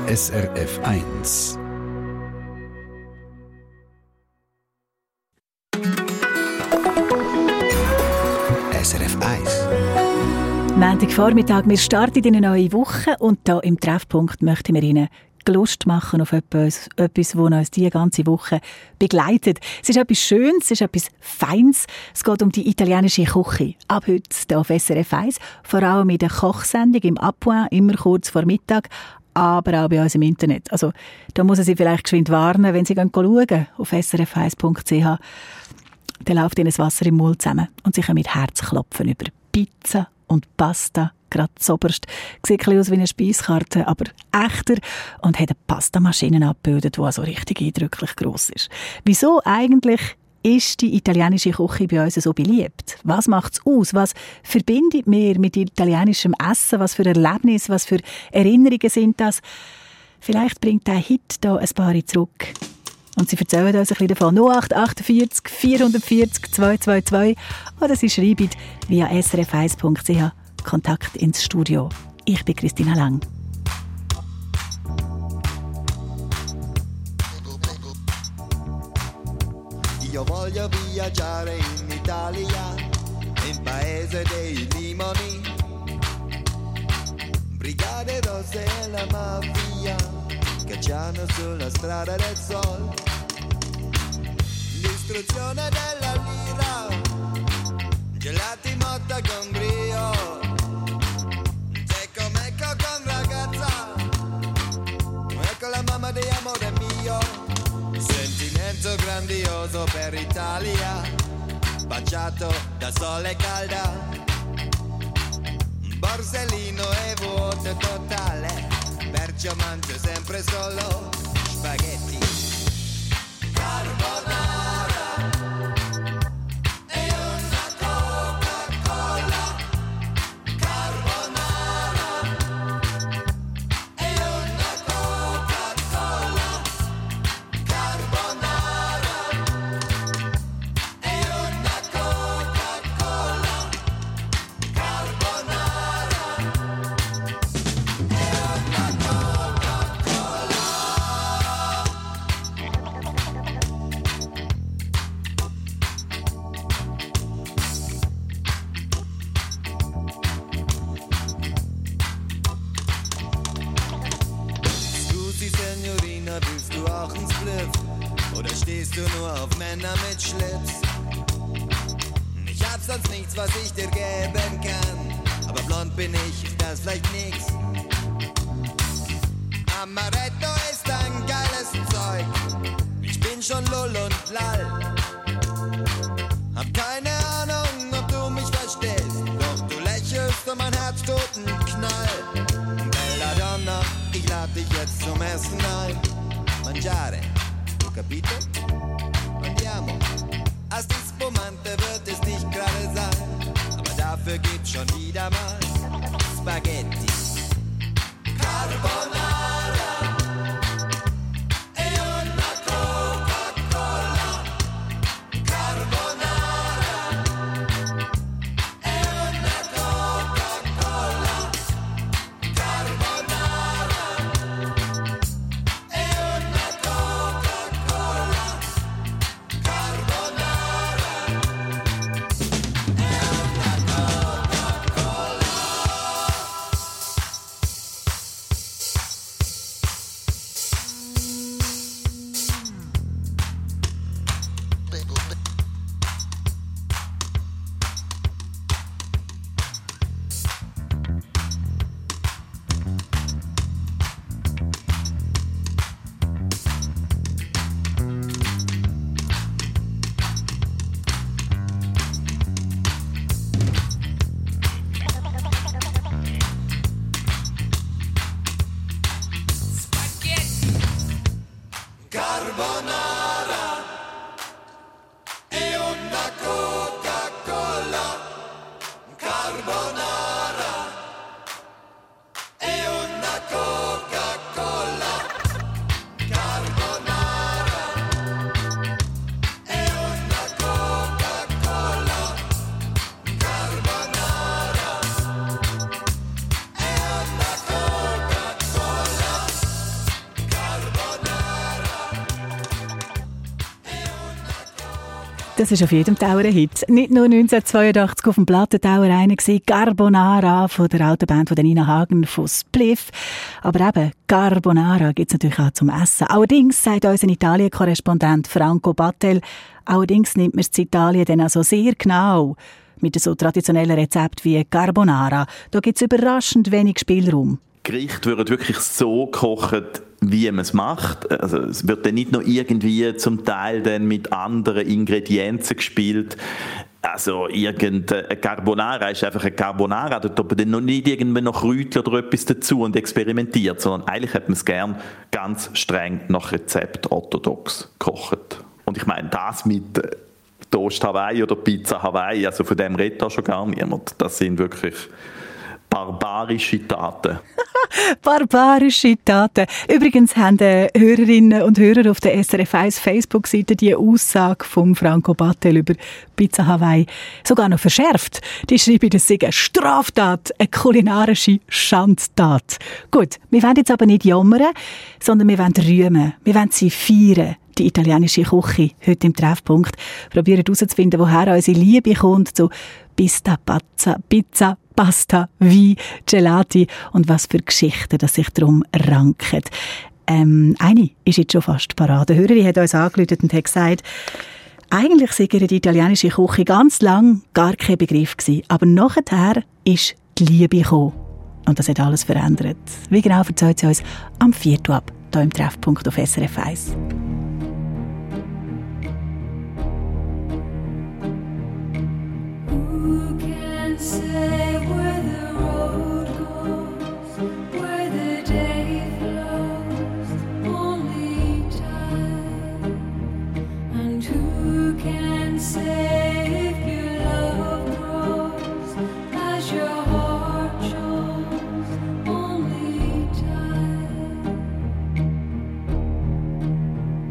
SRF 1. SRF 1. Montagvormittag, wir starten in eine neue Woche und hier im Treffpunkt möchten wir Ihnen Lust machen auf etwas, das uns diese ganze Woche begleitet. Es ist etwas Schönes, es ist etwas Feines. Es geht um die italienische Küche. Ab heute hier auf SRF 1, vor allem in der Kochsendung im Appoint, immer kurz vor Mittag, aber auch bei uns im Internet. Also da muss ich Sie vielleicht geschwind warnen, wenn Sie schauen auf srf1.ch. Dann läuft Ihnen das Wasser im Mund zusammen und Sie können mit Herzklopfen über Pizza und Pasta, gerade zoberst. Sieht ein bisschen aus wie eine Speiskarte, aber echter und hat eine Pastamaschine abgebildet, die also richtig eindrücklich gross ist. Wieso eigentlich ist die italienische Küche bei uns so beliebt? Was macht es aus? Was verbindet mir mit italienischem Essen? Was für Erlebnisse, was für Erinnerungen sind das? Vielleicht bringt der Hit hier ein paar zurück. Und Sie erzählen uns ein bisschen davon. 0848 440 222 oder Sie schreiben via srf1.ch Kontakt ins Studio. Ich bin Christina Lang. Io voglio viaggiare in Italia, in paese dei limoni, brigate rosse e la mafia, cacciano sulla strada del sol, l'istruzione della lira, gelati motta con brio, secco mecco con ragazza, ecco la mamma di amore mio, sentimento grandioso per Italia, baciato da sole calda, Borsellino e vuoto totale, perciò mangio sempre solo spaghetti carbonara e una Coca-Cola carbonara e una Coca-Cola carbonara e una Coca-Cola carbonara e una Coca-Cola. Scusi Signorina, willst du auch ins Spliff? Oder stehst du nur auf Männer mit Schlips? Ich hab sonst nichts, was ich dir geben kann, aber blond bin ich, ist das vielleicht nix? Amaretto ist ein geiles Zeug, ich bin schon lull und lall. Hab keine Ahnung, ob du mich verstehst, doch du lächelst und mein Herz tut einen Knall. Belladonna, ich lad dich jetzt zum Essen ein. Mangiare, tu capito? Andiamo. Asti spumante wird es nicht gerade sein, aber dafür gibt's schon wieder mal Spaghetti carbonara e una Coca-Cola carbonara e una Coca-Cola carbonara e una Coca-Cola carbonara e una Coca-Cola. Das ist auf jedem Tower ein Hit. Nicht nur 1982 auf dem Plattentower einer gewesen, Carbonara von der alten Band von Nina Hagen von Spliff. Aber eben, Carbonara gibt es natürlich auch zum Essen. Allerdings, sagt unser Italien-Korrespondent Franco Battel, allerdings nimmt man es in Italien dann also sehr genau mit so traditionellen Rezepten wie Carbonara. Da gibt es überraschend wenig Spielraum. Gerichte werden wirklich so gekocht, wie man es macht. Also es wird dann nicht noch irgendwie zum Teil dann mit anderen Ingredienzen gespielt. Also irgendeine Carbonara ist einfach eine Carbonara, da tut man dann noch nicht irgendwie noch Kräutchen oder etwas dazu und experimentiert, sondern eigentlich hat man es gern ganz streng nach Rezept orthodox gekocht. Und ich meine, das mit Toast Hawaii oder Pizza Hawaii, also von dem redet da schon gar niemand. Das sind wirklich barbarische Taten. Barbarische Taten. Übrigens haben Hörerinnen und Hörer auf der SRF 1 Facebook-Seite die Aussage von Franco Battel über Pizza Hawaii sogar noch verschärft. Die schreiben, das sei eine Straftat, eine kulinarische Schandtat. Gut, wir wollen jetzt aber nicht jammern, sondern wir wollen rühmen. Wir wollen sie feiern. Die italienische Küche, heute im Treffpunkt. Probieren herauszufinden, woher unsere Liebe kommt zu Pizza, Pasta, Wein, Gelati und was für Geschichten, dass sich darum ranken. Eine ist jetzt schon fast parat. Die Hörerin hat uns angerufen und hat gesagt, eigentlich sei ihr die italienische Küche ganz lang gar kein Begriff gewesen. Aber nachher ist die Liebe gekommen. Und das hat alles verändert. Wie genau erzählt sie uns am 4. ab, hier im Treffpunkt auf SRF 1. Say where the road goes, where the day flows, only time. And who can say if your love grows as your heart shows, only time.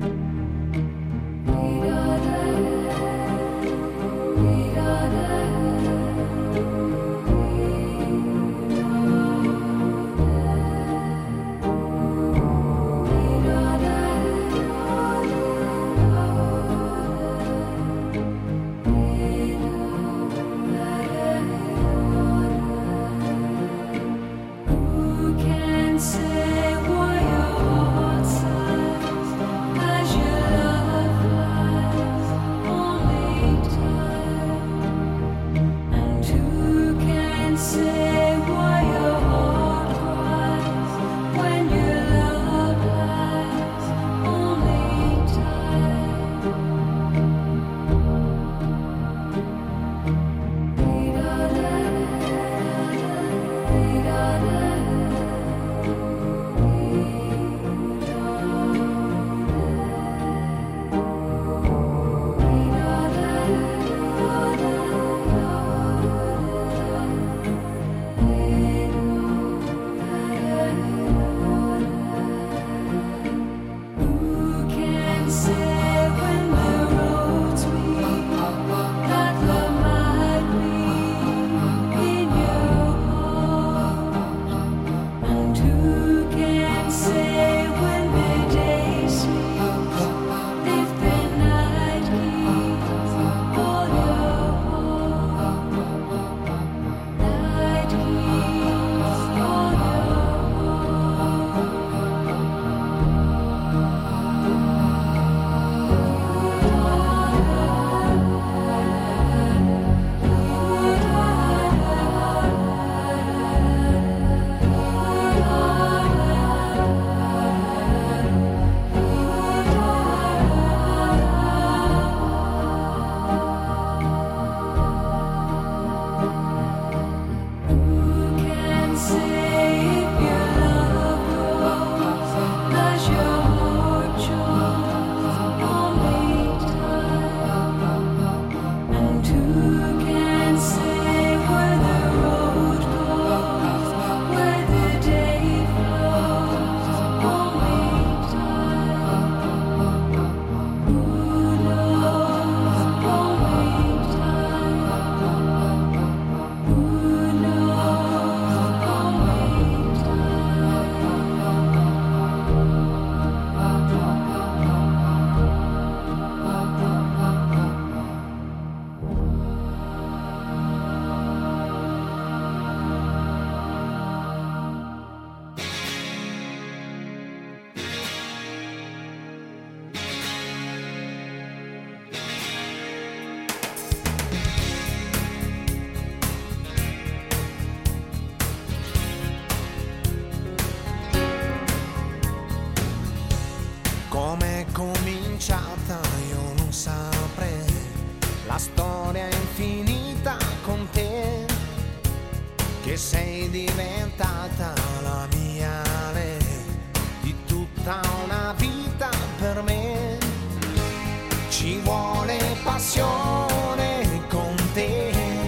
cominciata io non saprei, la storia è infinita con te, che sei diventata la mia lei, di tutta una vita per me. Ci vuole passione con te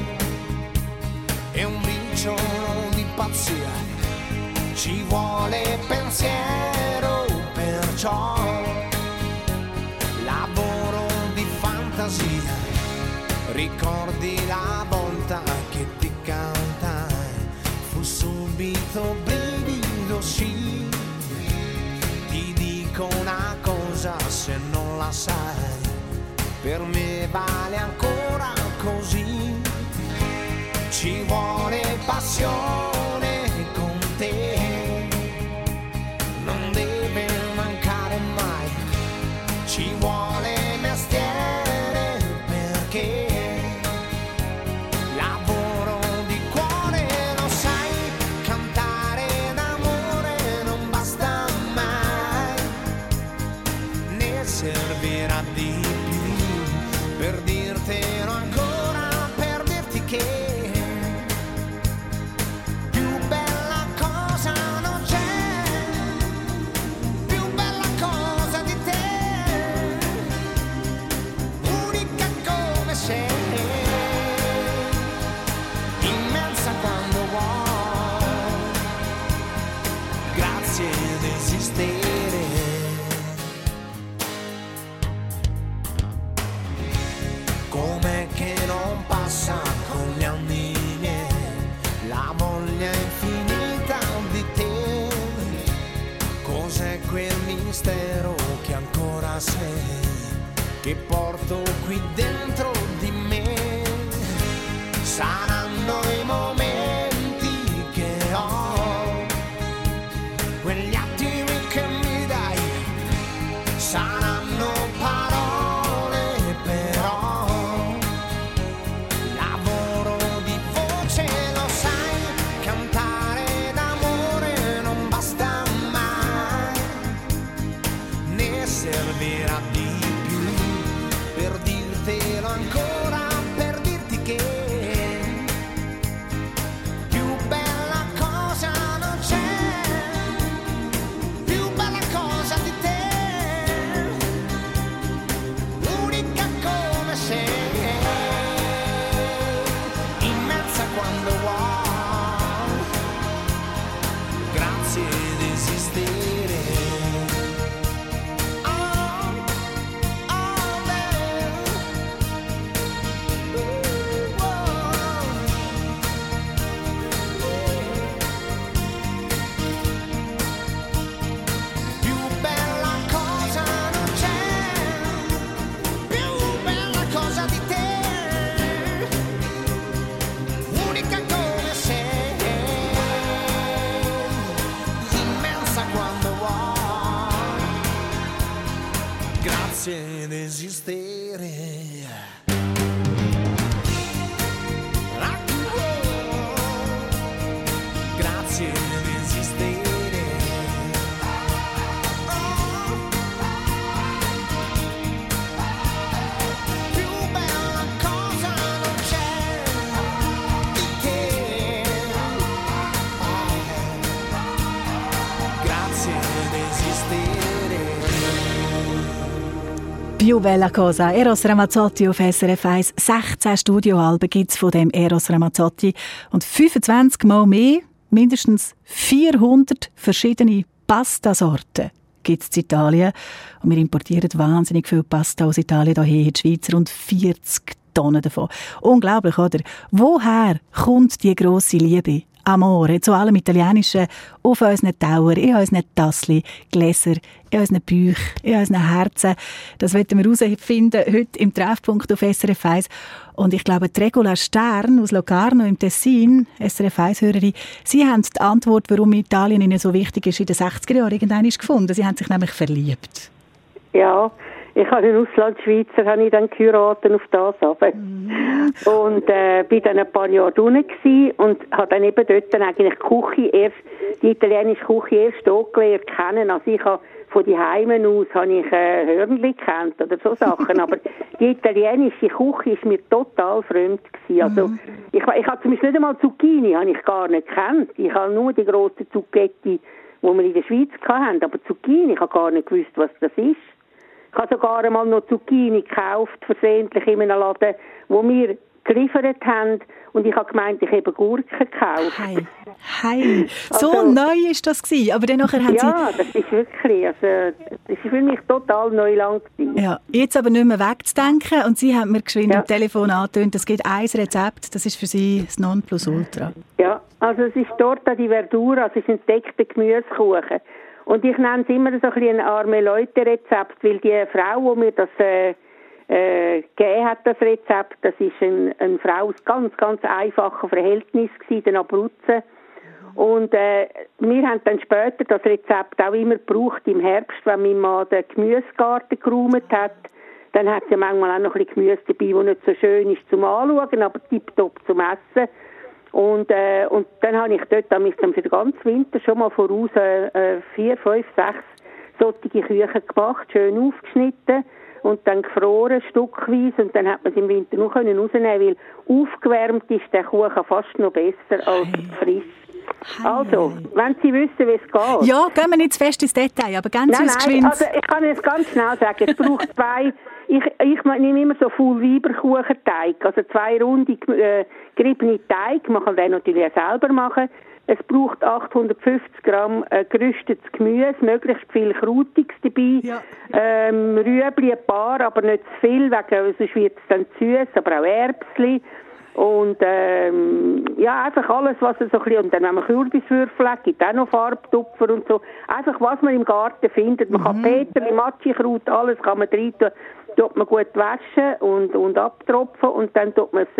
e un briciolo di pazzia, ci vuole pensiero, perciò lavoro di fantasia. Ricordi la volta che ti cantai, fu subito brivido, sì. Ti dico una cosa, se non la sai, per me vale ancora così. Ci vuole passione con te, non deve mancare mai. Ci vuole mestiere perché lavoro di cuore, lo sai, cantare d'amore non basta mai, ne servirà di più per dirtelo ancora, per dirti che com'è che non passa con gli anni miei la voglia infinita di te. Cos'è quel mistero che ancora sei, che porto qui dentro di me? Saranno i momenti che ho, quegli attimi che mi dai, saranno parole però, lavoro di voce, lo sai, cantare d'amore non basta mai, ne servirà di più per dirtelo ancora, per dirti che più bella cosa non c'è, più bella cosa di te, unica come sei, immensa quando vuoi, grazie di esistere. Oh, oh, babe. Più bella cosa non c'è, più bella cosa di te, unica come sei, immensa quando vuoi, grazie di esistere. Grazie di esistere. Più bella cosa non c'è di te. Grazie di esistere. Più bella cosa. Eros Ramazzotti auf SRF 1. 16 Studioalben gibt es von dem Eros Ramazzotti und 25 Mal mehr, mindestens 400 verschiedene Pastasorten gibt es in Italien. Und wir importieren wahnsinnig viel Pasta aus Italien hierher in die Schweiz, rund 40 Tonnen davon. Unglaublich, oder? Woher kommt die grosse Liebe? Amore, zu allem Italienischen, auf unseren Tauern, in unseren Tassli, Gläser, in unseren Büchern, in unseren Herzen. Das wollen wir herausfinden heute im Treffpunkt auf SRF 1. Und ich glaube, Regula Stern aus Locarno im Tessin, SRF 1-Hörerin, Sie haben die Antwort, warum Italien Ihnen so wichtig ist, in den 60er Jahren irgendwann gefunden. Sie haben sich nämlich verliebt. Ja, ich habe einen Auslandschweizer, habe ich dann geheiratet auf das runter. Und bin dann ein paar Jahre unten gewesen und habe dann eben dort dann eigentlich die Küche erst, die italienische Küche erst gelernt kennen. Also ich habe von die Heimen aus habe ich Hörnli gekannt oder so Sachen, aber die italienische Küche ist mir total fremd gewesen. Also ich habe zum Beispiel nicht einmal Zucchini, habe ich gar nicht gekannt. Ich habe nur die grossen Zucchetti, die wir in der Schweiz hatten, aber Zucchini, ich habe gar nicht gewusst, was das ist. Ich habe sogar einmal noch Zucchini gekauft, versehentlich in einem Laden, wo wir geliefert haben, und ich habe gemeint, ich habe Gurken gekauft. Hey. So Also, neu ist das gewesen. Aber dann nachher haben ja, das ist wirklich, also, das ist für mich total Neuland gewesen. Ja, jetzt aber nicht mehr wegzudenken. Und Sie haben mir geschwind Ja. am Telefon angetönt, es gibt ein Rezept, das ist für Sie das Nonplusultra. Ja, also es ist Torta di Verdura, es ist ein entdeckter Gemüsekuchen. Und ich nenne es immer so ein bisschen ein Arme-Leute-Rezept, weil die Frau, die mir das gegeben hat, das Rezept, das ist eine Frau aus ganz, ganz einfachen Verhältnissen gewesen, in Abruzzen. Und wir haben dann später das Rezept auch immer gebraucht im Herbst, wenn mein Mann den Gemüsegarten geräumt hat. Dann hat es ja manchmal auch noch ein bisschen Gemüse dabei, das nicht so schön ist zum Anschauen, aber tipptopp zum Essen. Und dann habe ich dort für den ganzen Winter schon mal voraus 4, 5, 6 solche Küchen gemacht, schön aufgeschnitten und dann gefroren, stückweise. Und dann hat man es im Winter noch rausnehmen können, weil aufgewärmt ist der Kuchen fast noch besser als frisch. Also, wenn Sie wissen, wie es geht. Ja, gehen wir nicht zu fest ins Detail, aber ganz Nein, geschwind. also ich kann jetzt ganz schnell sagen, es braucht zwei, ich nehme immer so Full-Weiber-Kuchenteig, also 2 runde geriebene Teig, man kann den natürlich auch selber machen. Es braucht 850 Gramm gerüstetes Gemüse, möglichst viel Krautiges dabei, Ja. Rüebli ein paar, aber nicht zu viel, wegen, sonst wird es dann zu süß, aber auch Erbsli. Und ja, einfach alles, was so ein bisschen, und dann, wenn man Kürbiswürfel hat, gibt es auch noch Farbtupfer und so. Einfach, was man im Garten findet. Man kann Peterli, Matschikraut, alles kann man rein tun. Tut man gut waschen und abtropfen und dann tut man es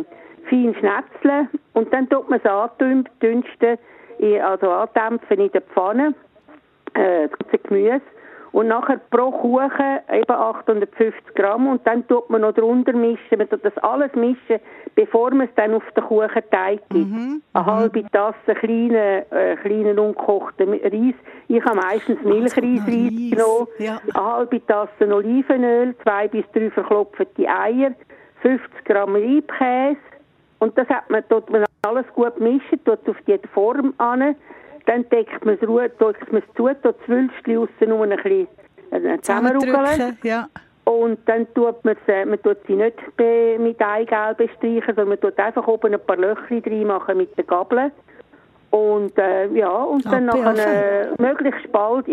fein schnetzeln und dann tut man es andünsten, also andämpfen in der Pfanne, das ganze Gemüse. Und nachher pro Kuchen eben 850 Gramm und dann tut man noch drunter mischen. Man tut das alles mischen, bevor man es dann auf den Kuchenteig gibt. Eine halbe Tasse kleinen ungekochten Reis. Ich habe meistens Milchreis genommen. Ja. Eine halbe Tasse Olivenöl, 2 bis 3 verklopfte Eier, 50 Gramm Reibkäse. Und das tut man alles gut mischen, tut es auf die Form an. Dann deckt man es zu, tut das Wülstchen aussen nur ein bisschen zusammenrücken. Ja. Und dann tut man sie nicht mit Eigelb bestreichen, sondern man tut einfach oben ein paar Löcher reinmachen mit der Gabel. Und und dann nachher möglichst bald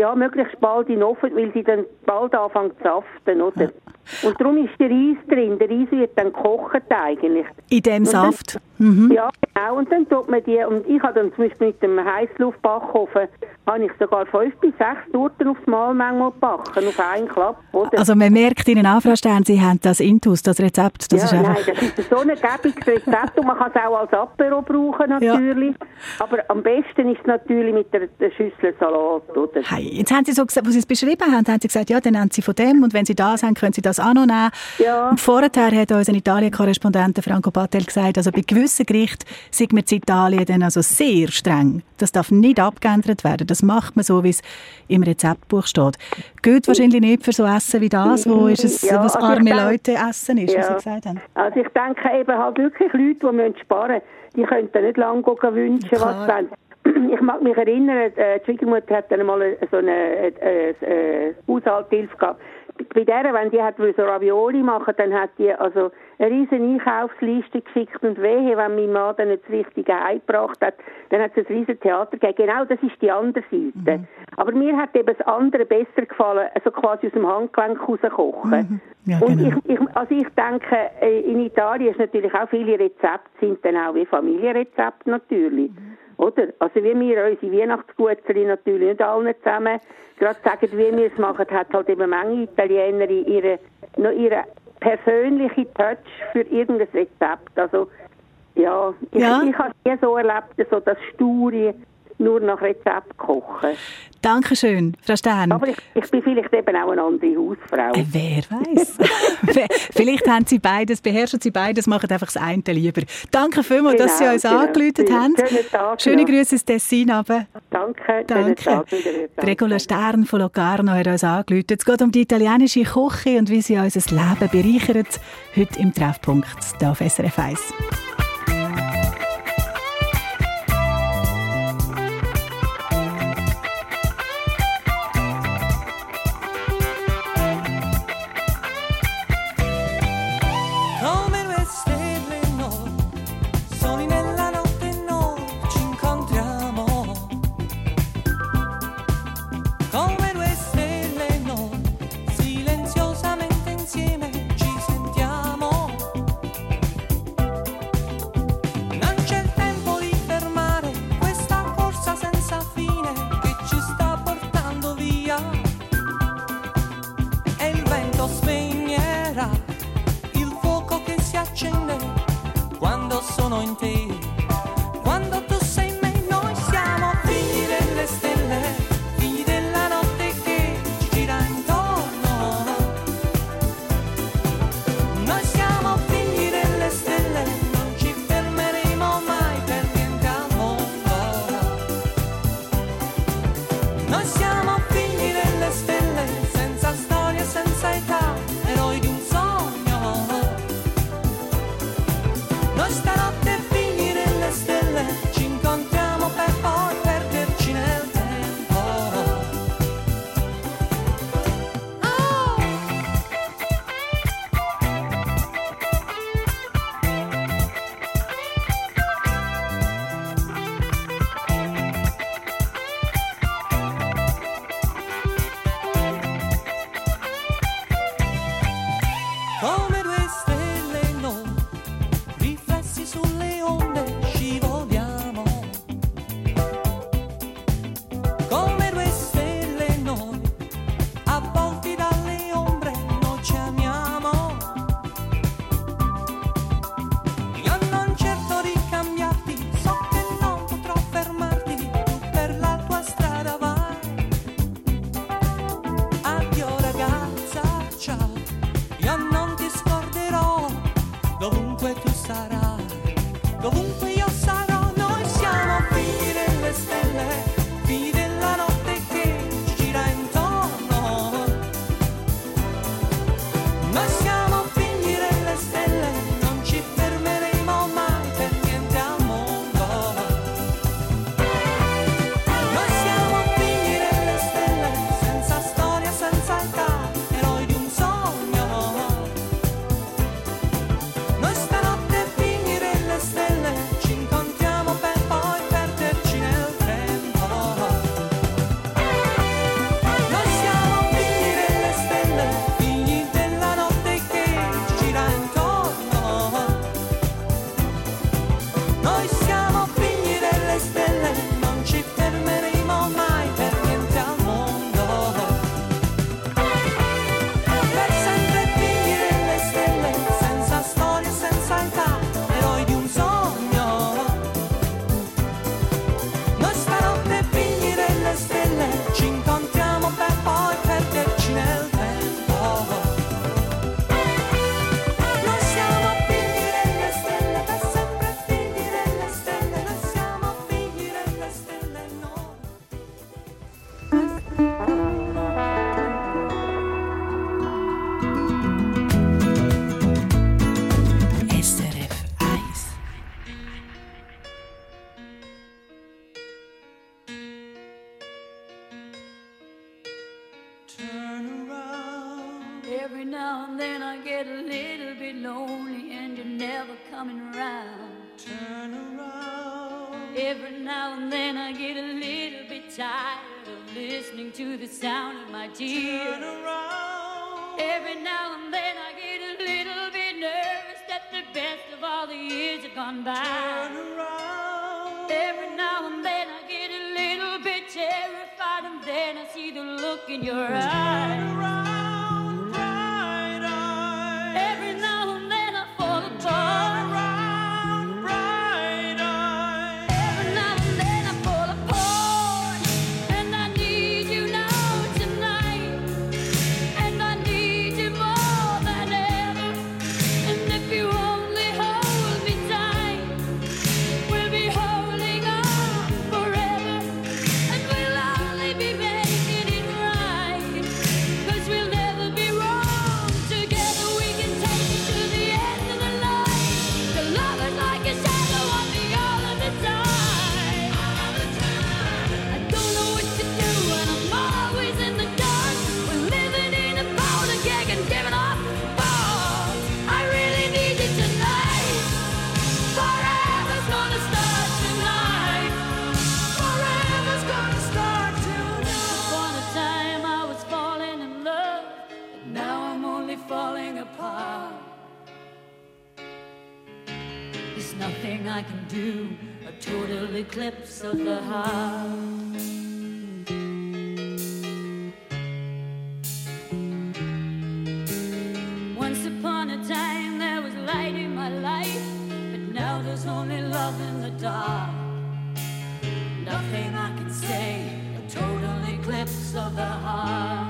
in den Ofen, weil sie dann bald anfangen zu saften, oder? Und darum ist der Reis drin. Der Reis wird dann gekocht eigentlich. In dem Saft. Ja, genau. Und dann tut man die, und ich habe dann zum Beispiel mit dem Heissluftbackofen, habe ich sogar 5 bis 6 Torten aufs Mal manchmal gebacken, auf einen Klapp, oder? Also man merkt Ihnen an, Frau Stern, Sie haben das Intus, das Rezept. Das ist einfach... Nein, das ist so ein gäbiges Rezept und man kann es auch als Apero brauchen natürlich. Ja. Aber am besten ist es natürlich mit der Schüssel Salat, oder? Hey, jetzt haben Sie so gesagt, wo Sie es beschrieben haben Sie gesagt, ja, dann nehmen Sie von dem und wenn Sie das haben, können Sie das auch noch nehmen. Ja. Und vorher hat unser Italien-Korrespondent Franco Patel gesagt, also bei gewissen Gerichten sind wir in Italien dann also sehr streng. Das darf nicht abgeändert werden. Das macht man so, wie es im Rezeptbuch steht. Geht wahrscheinlich nicht für so Essen wie das, was arme Leute essen ist, was Sie gesagt haben. Also ich denke eben halt wirklich Leute, die sparen müssen, die können dann nicht lange wünschen, was sie wollen. Ich mag mich erinnern, die Schwiegermutter hat dann mal so eine Haushaltshilfe gehabt. Bei der, wenn die so Ravioli machen, dann hat die also eine riesen Einkaufsliste geschickt und wehe, wenn mein Mann dann nicht das Richtige heimgebracht hat, dann hat es ein riesen Theater gegeben. Genau, das ist die andere Seite. Aber mir hat eben das andere besser gefallen, also quasi aus dem Handgelenk rauskochen. Ja, und genau. ich denke, in Italien ist natürlich auch viele Rezepte, sind dann auch wie Familienrezepte natürlich. Oder? Also wie wir unsere Weihnachtsgutzeli natürlich nicht allen zusammen gerade sagen, wie wir es machen, hat halt eben manche Italiener ihre persönliche Touch für irgendein Rezept. Also ja, ich habe es nie so erlebt, so das Sture nur nach Rezept kochen. Dankeschön, Frau Stern. Aber ich bin vielleicht eben auch eine andere Hausfrau. Wer weiß? Vielleicht haben Sie beides, beherrschen Sie beides, machen einfach das eine lieber. Danke vielmals, dass Sie uns angerufen haben. Schönen Tag. Schöne Grüße ins Tessin runter. Danke. Danke. Tag wieder. Regula Stern von Locarno hat uns angerufen. Es geht um die italienische Küche und wie sie unser Leben bereichert. Heute im Treffpunkt hier auf SRF 1. Come due stelle noi, soli nella notte noi ci incontriamo. Come due stelle noi, silenziosamente insieme ci sentiamo. Non c'è il tempo di fermare questa corsa senza fine che ci sta portando via. E il vento spegnerà il fuoco che si accende quando sono in te, quando tu sei in me. Noi siamo figli delle stelle, figli della notte che ci gira intorno. Noi siamo figli delle stelle, non ci fermeremo mai per niente al mondo. Noi siamo figli delle stelle, senza storia, senza età, eroi di un sogno. Noi stanotte figli delle stelle ci incontriamo per poi perderci nel tempo. Oh! Come due stelle noi, riflessi sulle onde scivoliamo. Come due stelle noi, avvolti dalle ombre noi ci amiamo. Io non cerco di cambiarti, so che non potrò fermarti, tu per la tua strada vai. Addio ragazza, ciao, io non ti scorderò, dovunque tu sarai, dovunque io sarò. Noi siamo figli delle stelle, figli della notte che ci gira intorno. Noi siamo figli delle stelle, non ci fermeremo mai per niente al mondo. Noi siamo figli delle stelle, senza storia, senza età, eroi di un sogno. Noi stanotte figli delle stelle ci incontriamo per poi perderci nel tempo. Noi siamo figli delle stelle, figli della notte che ci gira intorno. Noi siamo figli delle stelle, non ci fermeremo mai per niente al mondo. Per sempre figli delle stelle, senza storia, senza età, eroi di un sogno. Noi stanotte figli delle stelle ci incontriamo per poi perderci nel tempo. Noi siamo figli delle stelle, per sempre figli delle stelle. Noi siamo figli delle stelle, noi. SRF 1. Every now and then I get a little bit lonely and you're never coming around. Turn around. Every now and then I get a little bit tired of listening to the sound of my tears. Turn around. Every now and then I get a little bit nervous that the best of all the years have gone by. Turn around. Every now and then I get a little bit terrified and then I see the look in your eyes. Turn around, bright eyes. Every now and then I fall apart. Turn around, bright eyes. Every now and then I fall apart. There's nothing I can do, a total eclipse of the heart. Once upon a time there was light in my life, but now there's only love in the dark. Nothing I can say, a total eclipse of the heart.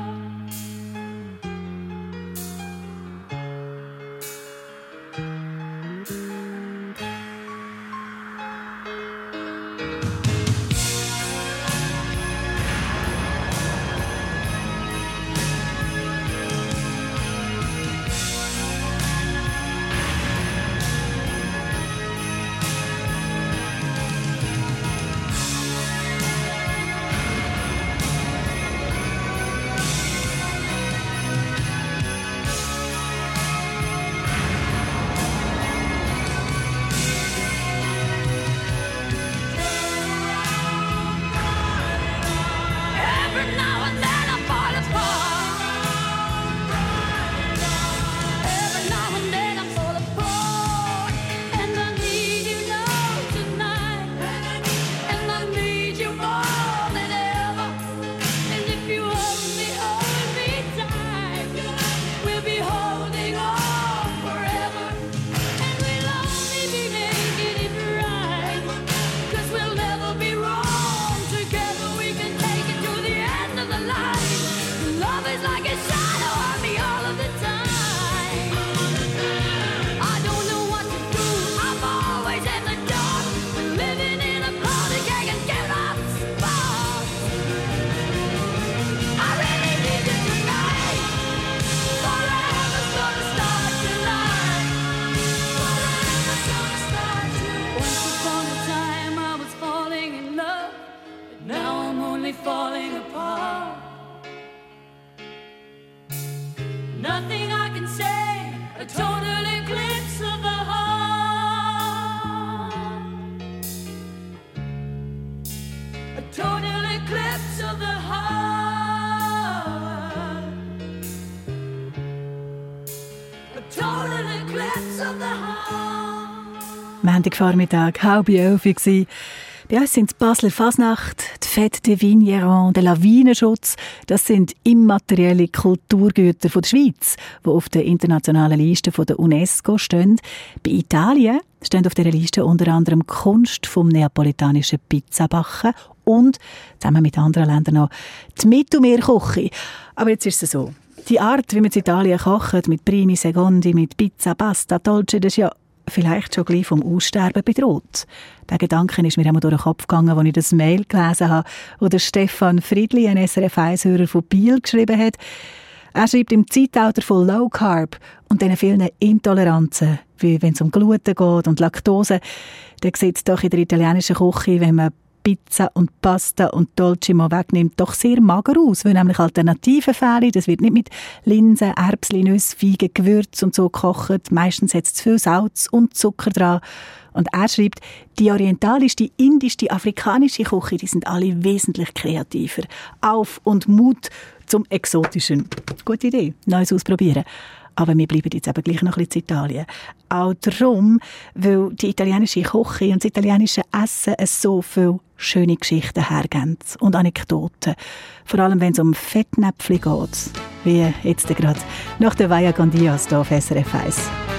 Montagvormittag, 10:30 Uhr. Bei uns sind die Basler Fasnacht, die Fête de Vigneron, der Lawinenschutz. Das sind immaterielle Kulturgüter von der Schweiz, die auf der internationalen Liste von der UNESCO stehen. Bei Italien stehen auf dieser Liste unter anderem Kunst vom neapolitanischen Pizzabacken und, zusammen mit anderen Ländern noch, die Mittelmeerküche. Aber jetzt ist es so, die Art, wie man in Italien kocht, mit Primi, Secondi, mit Pizza, Pasta, Dolce, das ist ja vielleicht schon gleich vom Aussterben bedroht. Der Gedanke ist mir einmal durch den Kopf gegangen, als ich das Mail gelesen habe, wo der Stefan Friedli, ein SRF-1-Hörer von Biel, geschrieben hat. Er schreibt im Zeitalter von Low Carb und diesen vielen Intoleranzen, wie wenn es um Gluten geht und Laktose, dann sieht es doch in der italienischen Küche, wenn man Pizza und Pasta und Dolce mal wegnimmt, doch sehr mager aus, weil nämlich Alternativen fehlen. Das wird nicht mit Linsen, Erbsen, Nüsse, Feigen, Gewürz und so gekocht. Meistens setzt es viel Salz und Zucker dran. Und er schreibt, die orientalische, die indische, die afrikanische Küche, die sind alle wesentlich kreativer. Auf und Mut zum Exotischen. Gute Idee, Neues ausprobieren. Aber wir bleiben jetzt eben gleich noch ein bisschen in Italien. Auch darum, weil die italienische Küche und das italienische Essen so viele schöne Geschichten hergeben und Anekdoten. Vor allem, wenn es um Fettnäpfchen geht. Wie jetzt gerade nach der Vaya con Dios hier auf SRF 1.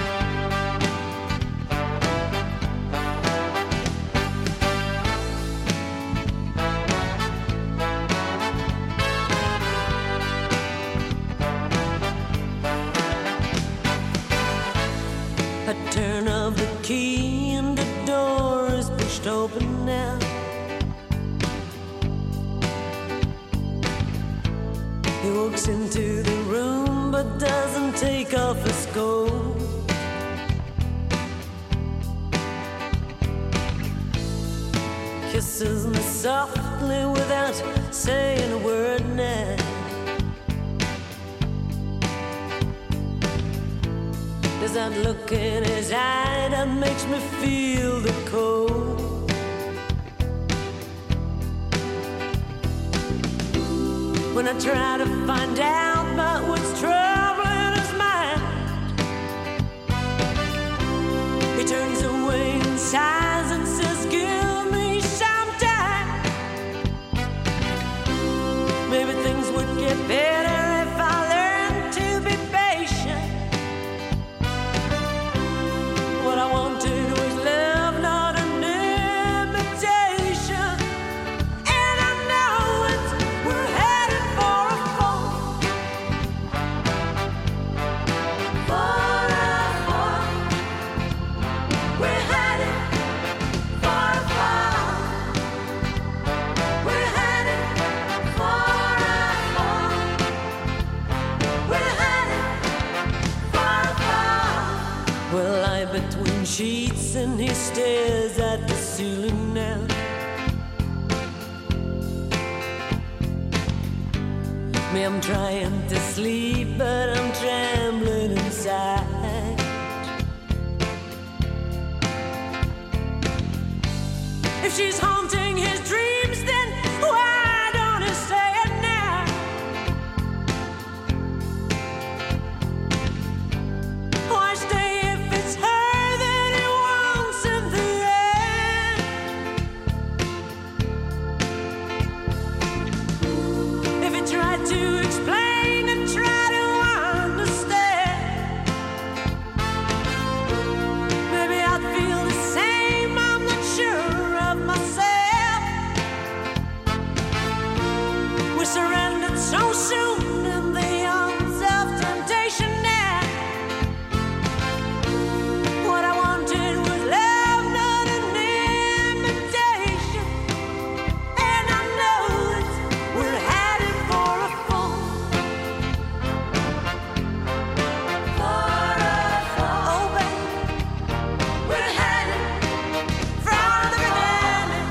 Kisses me softly without saying a word now. There's that look in his eye that makes me feel the cold. When I try to find out about what's troubling his mind, he turns away and sighs and says, give me some time. Maybe things would get better if I learned to be patient. What I wanted was love, not an imitation. And I know we're headed for a fall. For a fall. We're headed for a fall. We're headed for a fall. We're headed for a fall. We'll lie between sheets and he stares at the ceiling now. Me, I'm trying to sleep, but I'm trembling inside. If she's haunting his dreams, then why don't he say it now? Why stay if it's her that he wants in the end? If he tried to explain and try to understand, maybe I'd feel the same. I'm not sure of myself. We surrendered so soon in the arms of temptation now. What I wanted was love, not an imitation. And I know we're headed for a fall. For a fall. Oh, baby, we're headed from the beginning.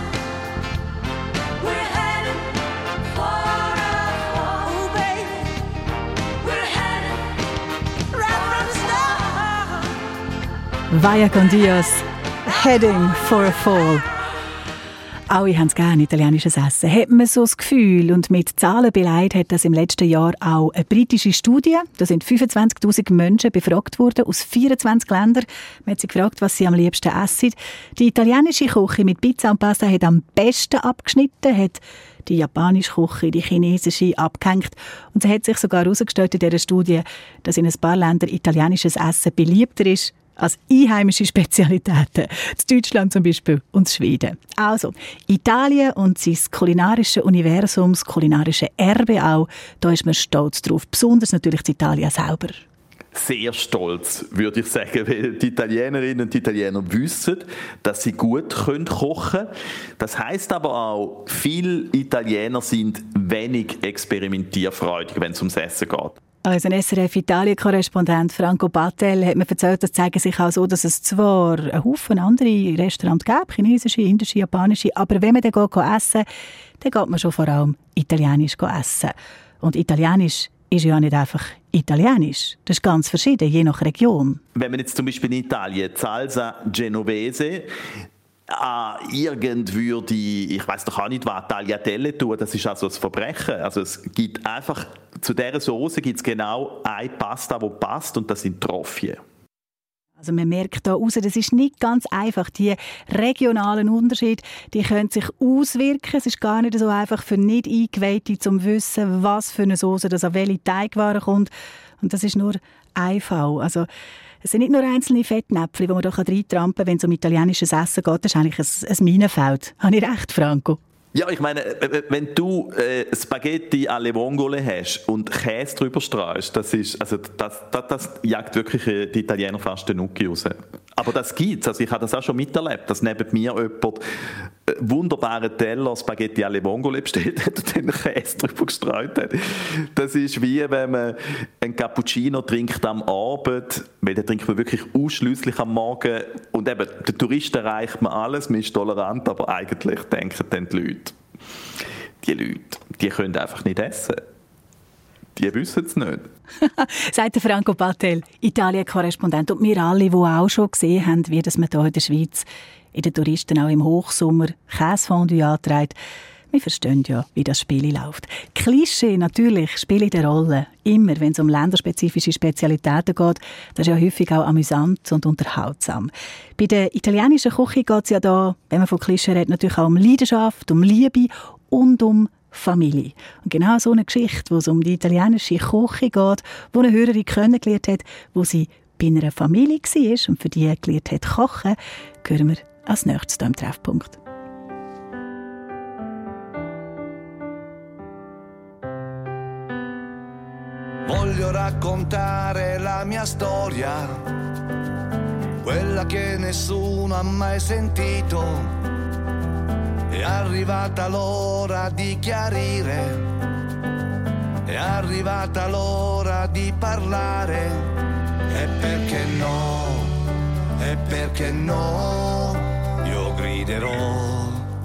We're headed for a fall. Oh, baby, we're headed right from the start. Vaya con Dios, Heading for a Fall. Alle haben es gerne, italienisches Essen. Hat man so das Gefühl, und mit Zahlen beleidigt hat das im letzten Jahr auch eine britische Studie. Da sind 25'000 Menschen befragt worden aus 24 Ländern. Man hat sie gefragt, was sie am liebsten essen. Die italienische Küche mit Pizza und Pasta hat am besten abgeschnitten, hat die japanische Küche, die chinesische abgehängt. Und es hat sich sogar herausgestellt in dieser Studie, dass in ein paar Ländern italienisches Essen beliebter ist als einheimische Spezialitäten. In Deutschland zum Beispiel und in Schweden. Also, Italien und sein kulinarische Universum, das kulinarische Erbe auch, da ist man stolz drauf. Besonders natürlich die Italien selber. Sehr stolz, würde ich sagen, weil die Italienerinnen und Italiener wissen, dass sie gut kochen können. Das heisst aber auch, viele Italiener sind wenig experimentierfreudig, wenn es ums Essen geht. Als ein SRF-Italien-Korrespondent Franco Battel hat mir erzählt, das zeige sich auch so, dass es zwar einen Haufen andere Restaurants gibt, chinesische, indische, japanische, aber wenn man dann essen geht, dann geht man schon vor allem italienisch essen. Und italienisch ist ja nicht einfach italienisch. Das ist ganz verschieden, je nach Region. Wenn man jetzt zum Beispiel in Italien Salsa Genovese irgend würde ich weiss doch auch nicht, was Tagliatelle tun, das ist also das Verbrechen. Also es gibt einfach, zu dieser Soße gibt es genau eine Pasta, die passt, und das sind Trophien. Also man merkt hier raus, das ist nicht ganz einfach. Die regionalen Unterschiede, die können sich auswirken. Es ist gar nicht so einfach für Nicht-Eingeweihte zu wissen, was für eine Soße das an welche Teigware kommt. Und das ist nur ein Fall. Also es sind nicht nur einzelne Fettnäpfchen, die man da reintrampen kann, wenn es um italienisches Essen geht. Das ist eigentlich ein Minenfeld. Habe ich recht, Franco? Ja, ich meine, wenn du Spaghetti alle Vongole hast und Käse drüber streust, das jagt wirklich die Italiener fast den Nuki raus. Aber das gibt's. Also ich habe das auch schon miterlebt, dass neben mir jemand wunderbaren Teller Spaghetti alle Vongole bestellt hat und dann Käse drüber gestreut hat. Das ist wie wenn man einen Cappuccino trinkt am Abend, weil den trinkt man wirklich ausschliesslich am Morgen. Und eben, den Touristen reicht man alles, man ist tolerant, aber eigentlich denken dann die Leute, die können einfach nicht essen. Die wissen es nicht. Sagt der Franco Battel, Italien-Korrespondent. Und wir alle, die auch schon gesehen haben, wie das man hier in der Schweiz in den Touristen auch im Hochsommer Käsefondue antreibt. Wir verstehen ja, wie das Spiel läuft. Klischee natürlich spielt eine Rolle. Immer, wenn es um länderspezifische Spezialitäten geht. Das ist ja häufig auch amüsant und unterhaltsam. Bei der italienischen Küche geht es ja da, wenn man von Klischee redet, natürlich auch um Leidenschaft, um Liebe und um Familie. Und genau so eine Geschichte, wo es um die italienische Küche geht, wo eine Hörerin kennengelernt hat, wo sie bei einer Familie war und für die gelernt hat kochen, hören wir als nächstes hier im Treffpunkt. Voglio raccontare la mia storia, quella che nessuno ha mai sentito. È arrivata l'ora di chiarire, è arrivata l'ora di parlare. E perché no, io griderò.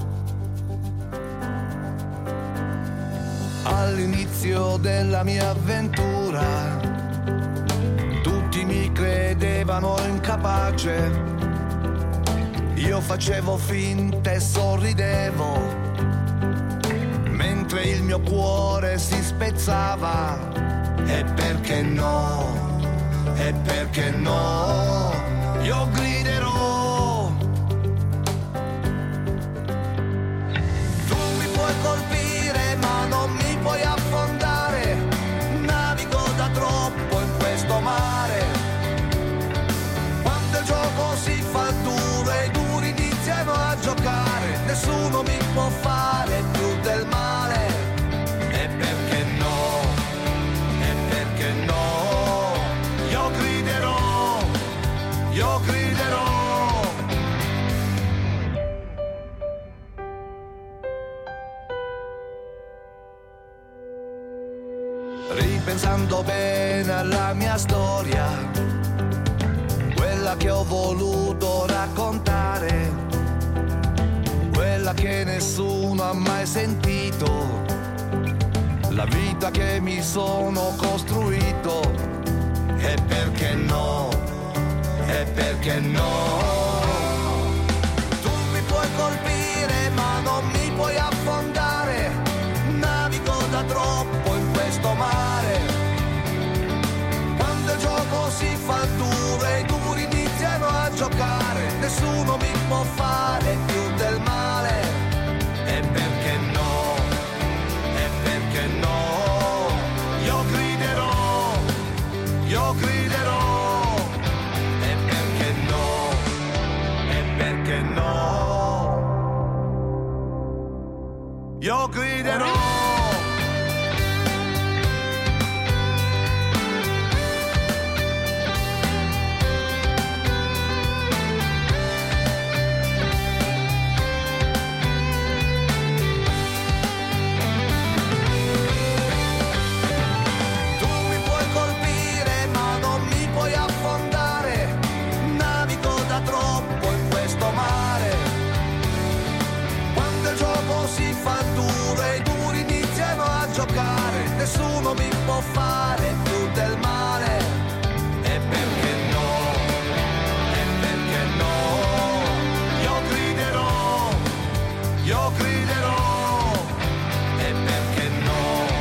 All'inizio della mia avventura tutti mi credevano incapace, io facevo finta e sorridevo, mentre il mio cuore si spezzava. E perché no, io griderò. Tu mi puoi colpire ma non mi puoi affondare, navigo da troppo in questo mare. Quando il gioco si fa duro e i duri iniziano a giocare, nessuno mi può fare più del male. E perché no, io griderò, io griderò. Ripensando bene alla mia storia, quella che ho voluto raccontare, quella che nessuno ha mai sentito, la vita che mi sono costruito. E perché no, tu mi puoi colpire ma non mi puoi affondare, navigo da troppo in questo mare. Quando il gioco si fa duro e i duri iniziano a giocare, nessuno mi può fare più del male. E perché no, io griderò, io griderò. E perché no, io griderò. Nessuno mi può fare più del male. E perché no, io griderò, io griderò. E perché no,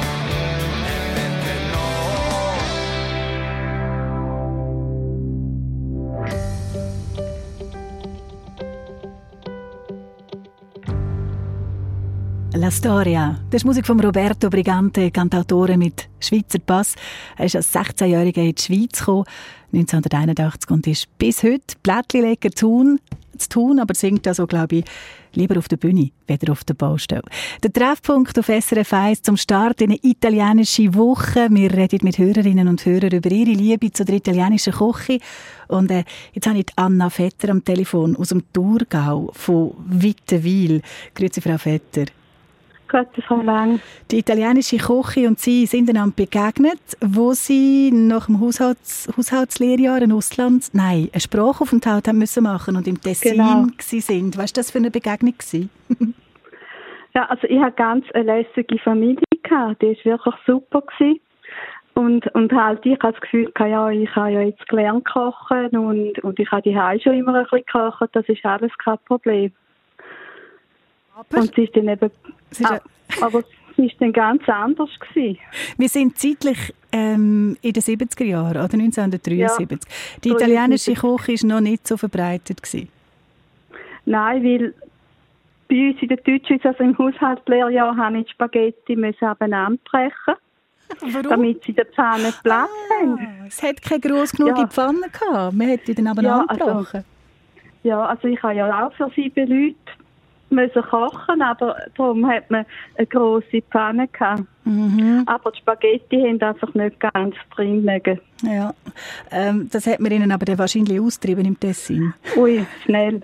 La Storia. Das ist Musik von Roberto Brigante, Kantautore mit Schweizer Pass. Er ist als 16-Jähriger in die Schweiz gekommen, 1981, und ist bis heute Plättchenleger zu tun, aber singt also, glaube ich, lieber auf der Bühne, weder auf der Baustelle. Der Treffpunkt auf SRF 1 zum Start in eine italienische Woche. Wir reden mit Hörerinnen und Hörern über ihre Liebe zu der italienischen Küche. Und jetzt habe ich Anna Vetter am Telefon aus dem Thurgau von Wittenwil. Grüezi, Frau Vetter. Grüezi, Frau Lang. Die italienische Küche und Sie sind einander begegnet, wo Sie nach dem Haushaltslehrjahr einen Sprachaufenthalt haben müssen machen und im Tessin sind. Was war das für eine Begegnung? Ja, also ich hatte ganz eine lässige Familie gehabt. Die war wirklich super gewesen. Und halt, ich habe das Gefühl, ja, ich habe ja jetzt gelernt kochen und ich habe die Hause schon immer ein bisschen gekocht. Das ist alles kein Problem. Und sie ist dann eben... aber es war dann ganz anders gewesen. Wir sind zeitlich in den 70er Jahren, oder 1973. Ja, die italienische Küche war noch nicht so verbreitet gewesen. Nein, weil bei uns in der Deutschschweiz, also im Haushaltslehrjahr, habe ich die Spaghetti anbrechen. Warum? Damit sie in der Pfanne Platz haben. Es hat keine gross genug Pfanne gehabt. Man hätte dann aber angebrochen. Also ich habe ja auch für 7 Leute müssen kochen, aber darum hat man eine grosse Pfanne gehabt. Mhm. Aber die Spaghetti haben einfach nicht ganz drin mögen. Ja, das hat man ihnen aber dann wahrscheinlich austrieben im Tessin. Ui, schnell.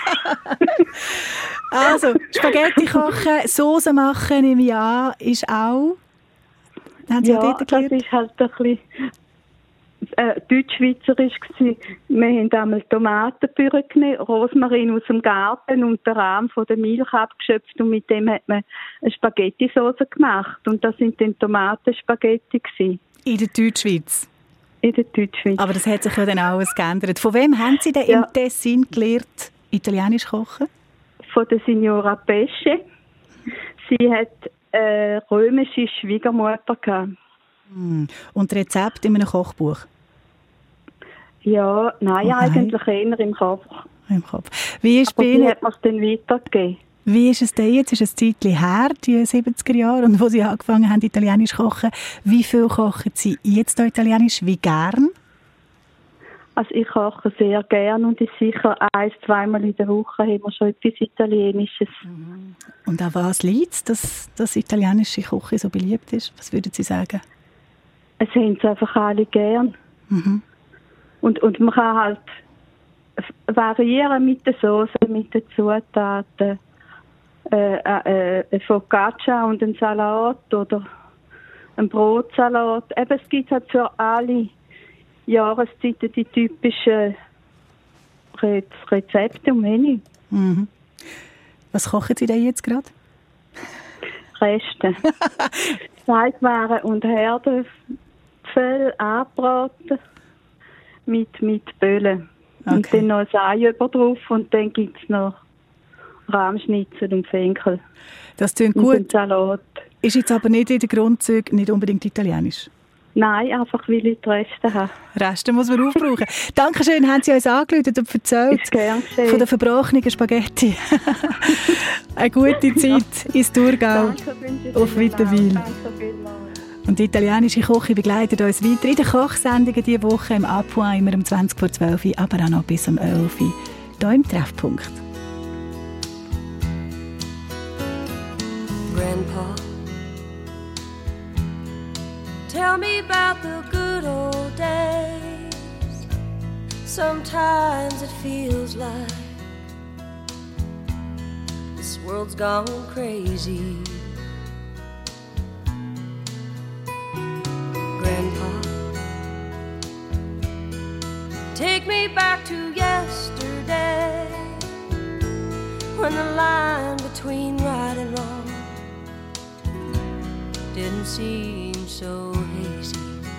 Also, Spaghetti kochen, Soße machen im Jahr ist auch... Haben Sie dort gelernt? Das war halt ein bisschen deutschschweizerisch gewesen. Wir haben einmal Tomatenpüree genommen, Rosmarin aus dem Garten und den Rahm von der Milch abgeschöpft und mit dem hat man eine Spaghetti-Sauce gemacht. Und das sind dann Tomatenspaghetti gewesen. In der Deutschschweiz? In der Deutschschweiz. Aber das hat sich ja dann alles geändert. Von wem haben Sie denn im Tessin gelernt, Italienisch kochen? Von der Signora Pesce. Sie hat römische Schwiegermutter gehabt. Und Rezept in einem Kochbuch? Ja, nein, eigentlich eher im Kopf. Im Kopf. Wie ist aber sie hat mir es dann weitergegeben. Wie ist es denn jetzt? Ist es ein Zeitchen her, die 70er Jahre, und wo Sie angefangen haben, Italienisch zu kochen? Wie viel kochen Sie jetzt Italienisch? Wie gern? Also ich koche sehr gern und ist sicher 1-2 Mal in der Woche haben wir schon etwas Italienisches. Und an was liegt es, dass italienische Küche so beliebt ist? Was würden Sie sagen? Es haben es einfach alle gern. Mhm. Und man kann halt variieren mit der Soße, mit den Zutaten. Eine Focaccia und ein Salat oder ein Brotsalat. Eben, es gibt halt für alle Jahreszeiten die typischen Rezepte und Menü. Mhm. Was kochen Sie denn jetzt gerade? Reste. Teigwaren und Herdöpfel anbraten mit Böllen. Okay. Und dann noch ein Ei über drauf und dann gibt es noch Rahmschnitzel und Fenkel. Das klingt gut. Und Salat. Ist jetzt aber nicht in den Grundzügen nicht unbedingt italienisch? Nein, einfach weil ich die Reste habe. Reste muss man aufbrauchen. Dankeschön, haben Sie uns angerufen und erzählt von der verbrochenen Spaghetti. Eine gute Zeit ins Thurgau auf Wittewil. Und die italienische Küche begleitet uns weiter in den Kochsendungen diese Woche im Apoint, immer um 20:12 Uhr, aber auch noch bis um 11 Uhr, hier im Treffpunkt. Grandpa, tell me about the good old days. Sometimes it feels like this world's gone crazy. Grandpa, take me back to yesterday, when the line between right and wrong didn't seem so hazy.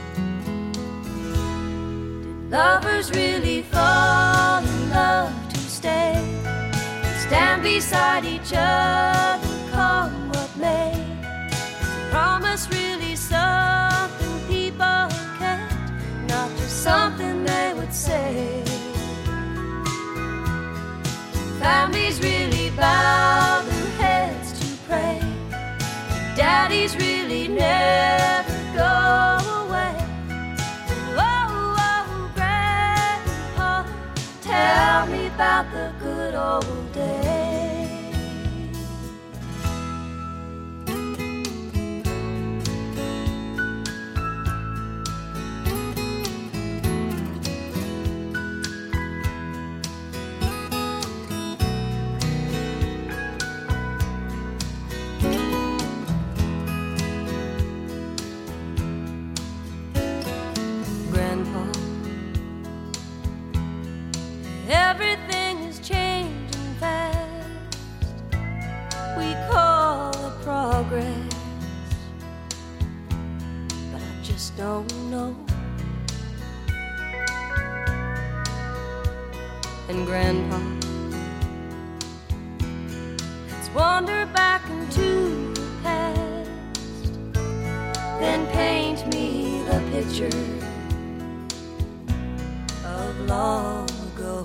Did lovers really fall in love to stay and stand beside each other, come what may? Is promise really something people kept, not just something they would say? Families really bow their heads to pray. Daddies really never go away. Oh, oh, Grandpa, tell me about the good old days. Everything is changing fast. We call it progress, but I just don't know. And Grandpa, it's wander back into the past, then paint me the picture of long ago.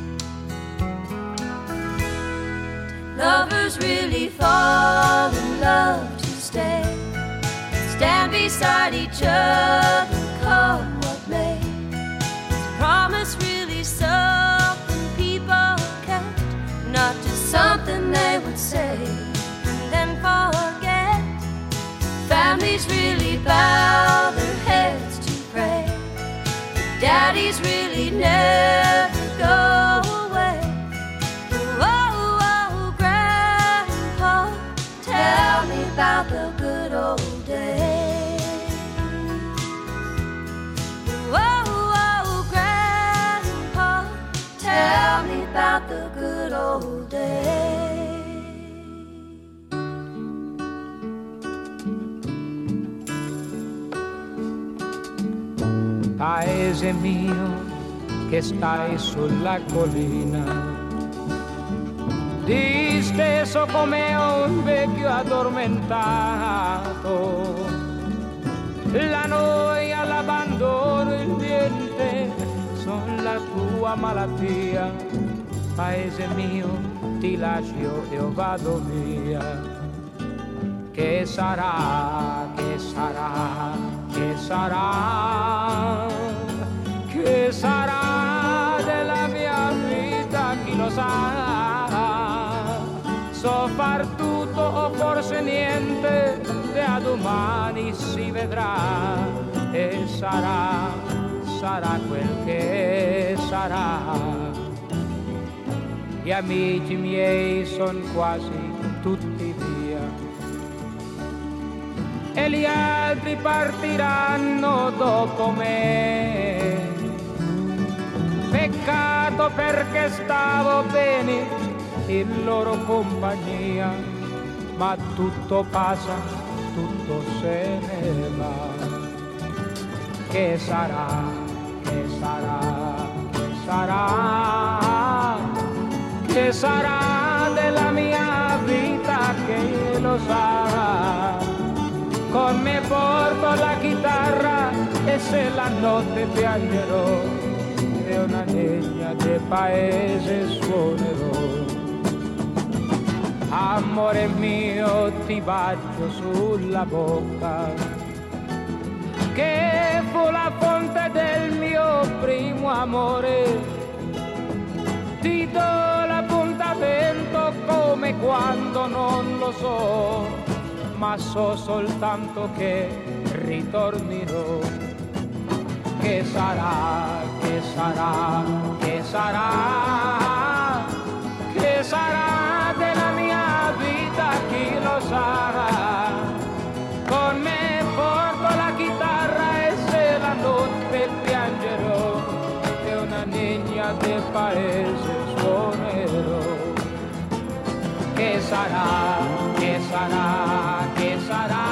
Did lovers really fall in love to stay, stand beside each other, come what may? Is promise really something people kept, not just something they would say and then forget? Families really bow their heads to pray, daddies really never go away. Oh, oh, Grandpa, tell me about the good old days. Oh, oh, Grandpa, tell me about the good old days. Paese mio che stai sulla collina, disteso come un vecchio addormentato, la noia, l'abbandono, il niente son la tua malattia. Paese mio, ti lascio e vado via. Che sarà, che sarà, che sarà, che sarà della mia vita, chi lo sa? So far tutto o forse niente, da domani si vedrà. E sarà, sarà quel che sarà. Gli amici miei son quasi tutti via e gli altri partiranno dopo me. Peccato perché stavo bene in loro compagnia, ma tutto passa, tutto se ne va. Che sarà, che sarà, che sarà, che sarà della mia vita, che lo sa? Con me porto la chitarra e se la notte piangerò e una legna del paese suonerò. Amore mio, ti bacio sulla bocca, che fu la fonte del mio primo amore. Ti do l'appuntamento come quando non lo so, ma so soltanto che ritornerò. Che sarà, che sarà, che sarà, che sarà della mia vita, chi lo sa? Con me porto la chitarra e se la notte piangerò e una negna del paese suonerò. Che sarà, che sarà, che sarà,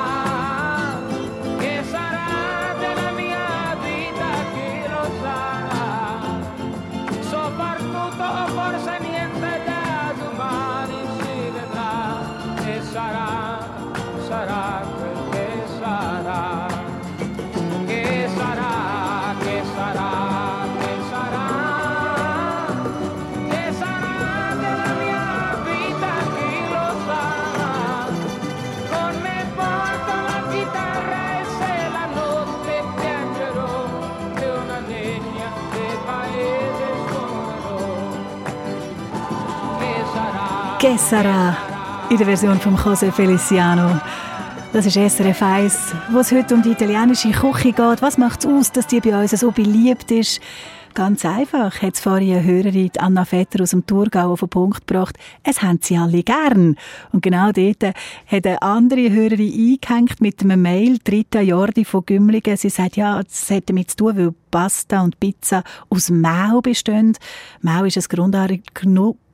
che sarà della mia vita, chi lo sa? So far tutto o forse niente, da domani si vedrà. E sarà, sarà quel che sarà. Che sarà, che sarà, che sarà, che sarà della mia vita, chi lo sa? Con me porto la chitarra e se la notte piangerò e una legna del paese suonerò. Che sarà, «Che sarà» in der Version von José Feliciano. Das ist SRF 1, wo es heute um die italienische Küche geht. Was macht es aus, dass die bei uns so beliebt ist? Ganz einfach, hat es vorhin eine Hörerin, Anna Vetter aus dem Thurgau, auf den Punkt gebracht, es haben sie alle gern. Und genau dort hat eine andere Hörerin eingehängt mit einem Mail, Rita Jordi von Gümligen. Sie sagt, ja, das hat damit zu tun, weil Pasta und Pizza aus Mehl bestehen. Mehl ist ein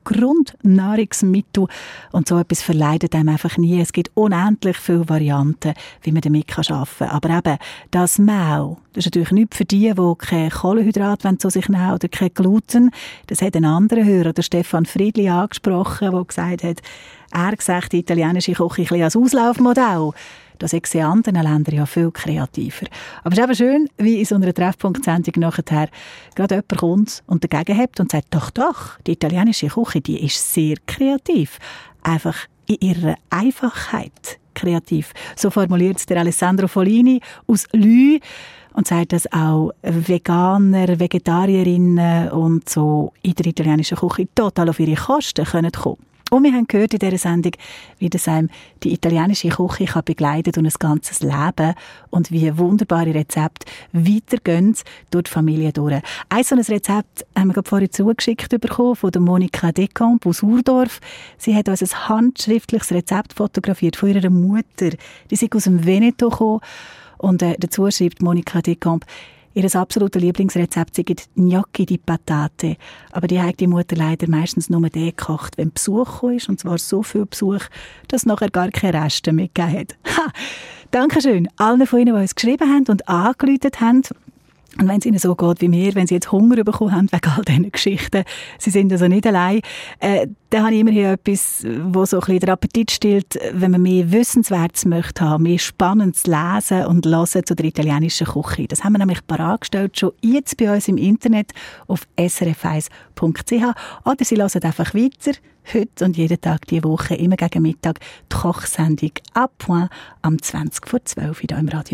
Grundnahrungsmittel. Und so etwas verleidet einem einfach nie. Es gibt unendlich viele Varianten, wie man damit arbeiten kann. Aber eben, das Mehl, das ist natürlich nichts für die keine Kohlenhydrate zu sich nehmen oder kein Gluten. Das hat ein anderer Hörer, der Stefan Friedli, angesprochen, der gesagt hat, er sagt, die italienische Küche ein bisschen als Auslaufmodell. Das ist in anderen Ländern ja viel kreativer. Aber es ist eben schön, wie in so einer Treffpunkt-Sendung nachher gerade jemand kommt und dagegen hebt und sagt, doch, die italienische Küche, die ist sehr kreativ. Einfach in ihrer Einfachheit kreativ. So formuliert es der Alessandro Follini aus Lü und sagt, dass auch Veganer, Vegetarierinnen und so in der italienischen Küche total auf ihre Kosten kommen können. Und wir haben gehört in dieser Sendung, wie das einem die italienische Küche kann begleiten und ein ganzes Leben und wie wunderbare Rezepte weitergehen durch die Familie durch. Ein so ein Rezept haben wir gerade vorhin zugeschickt bekommen von der Monika Decamp aus Urdorf. Sie hat uns ein handschriftliches Rezept fotografiert von ihrer Mutter. Die ist aus dem Veneto gekommen und dazu schreibt Monika Decamp, ihr absolutes Lieblingsrezept sind Gnocchi di Patate. Aber die hat die Mutter leider meistens nur den gekocht, wenn Besuch ist. Und zwar so viel Besuch, dass es nachher gar keine Reste mehr gegeben hat. Ha! Dankeschön allen von Ihnen, die uns geschrieben haben und angerufen haben. Und wenn es Ihnen so geht wie mir, wenn Sie jetzt Hunger bekommen haben wegen all diesen Geschichten, Sie sind also nicht allein, dann habe ich immerhin etwas, wo so ein bisschen der Appetit stillt, wenn man mehr Wissenswertes möchte haben, mehr Spannendes lesen und hören zu der italienischen Küche. Das haben wir nämlich parat gestellt, schon jetzt bei uns im Internet auf srf1.ch. Oder Sie hören einfach weiter, heute und jeden Tag diese Woche, immer gegen Mittag, die Kochsendung «A Point» am 11:20 hier im Radio.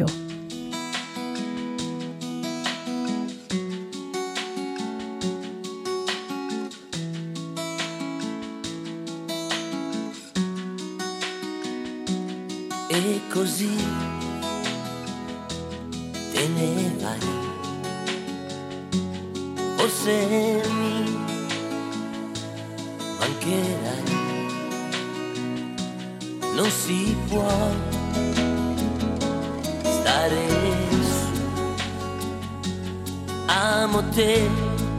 E così te ne vai, forse mi mancherai, non si può stare su, amo te,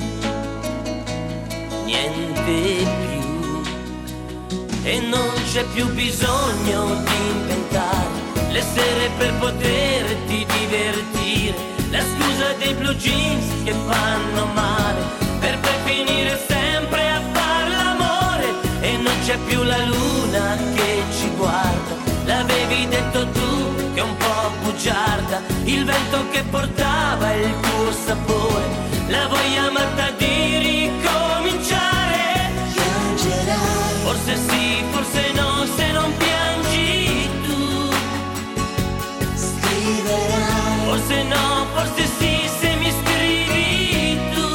niente più. E non c'è più bisogno di inventare le sere per poterti divertire, la scusa dei blue jeans che fanno male, per poi finire sempre a far l'amore. E non c'è più la luna che ci guarda, l'avevi detto tu che è un po' bugiarda, il vento che portava il tuo sapore, la voglia matta di ricominciare. Piangerai, forse sì, forse no, se non piangi tu. Scriverai, forse no, forse sì, se mi scrivi tu.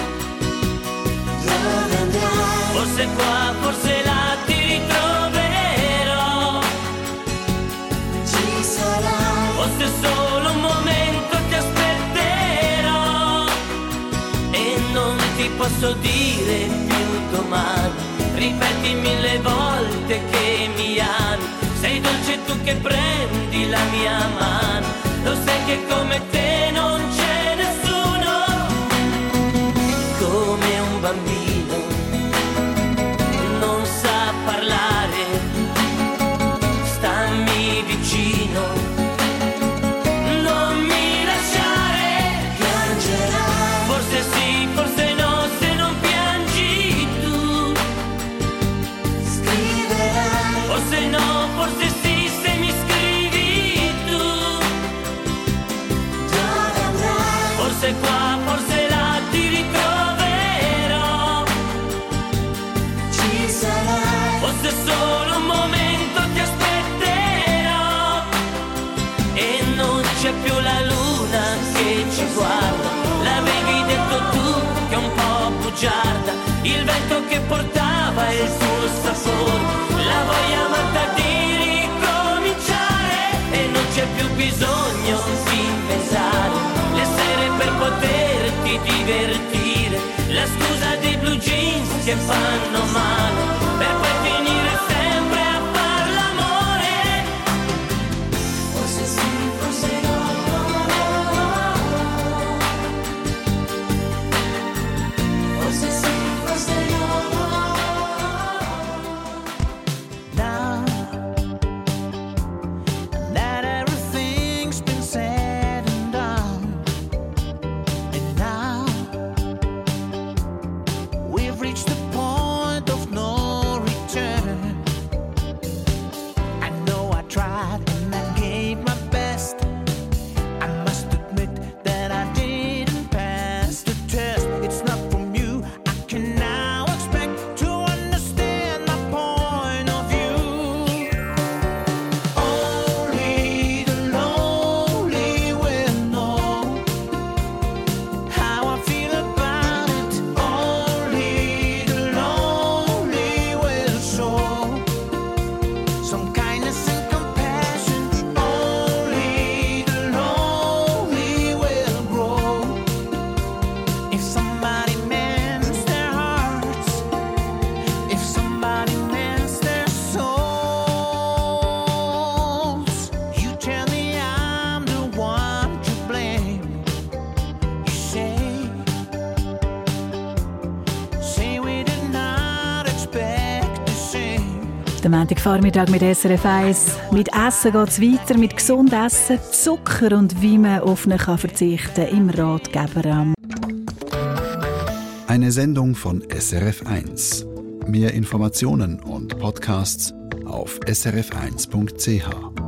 Dove andrai, forse qua, forse là ti ritroverò. Ci sarai, forse solo un momento ti aspetterò. E non ti posso dire più domani, ripeti 1000 volte che mi ami, sei dolce tu che prendi la mia mano, lo sai che come te non c'è nessuno, come un bambino non sa parlare, stammi vicino, non mi lasciare. Piangerai, forse sì, forse no, se non piangi tu. Scriverai, forse no, forse sì, se mi scrivi tu. Dove andrai, forse qua, forse là ti ritroverò. Ci sarai, forse solo un momento ti aspetterò. E non c'è più la luna che ci guarda, l'avevi detto tu che è un po' bugiarda, il vento che portava il suo sapore, la voglia matta di ricominciare. E non c'è più bisogno di pensare le sere per poterti divertire, la scusa dei blue jeans che fanno male, per poi finire sempre a far l'amore. Forse sì, forse no, forse sì, forse no. Der Montagvormittag mit SRF 1. Mit Essen geht es weiter, mit gesund Essen, Zucker und wie man auf ihn verzichten kann im Ratgeberamt. Eine Sendung von SRF 1. Mehr Informationen und Podcasts auf srf1.ch.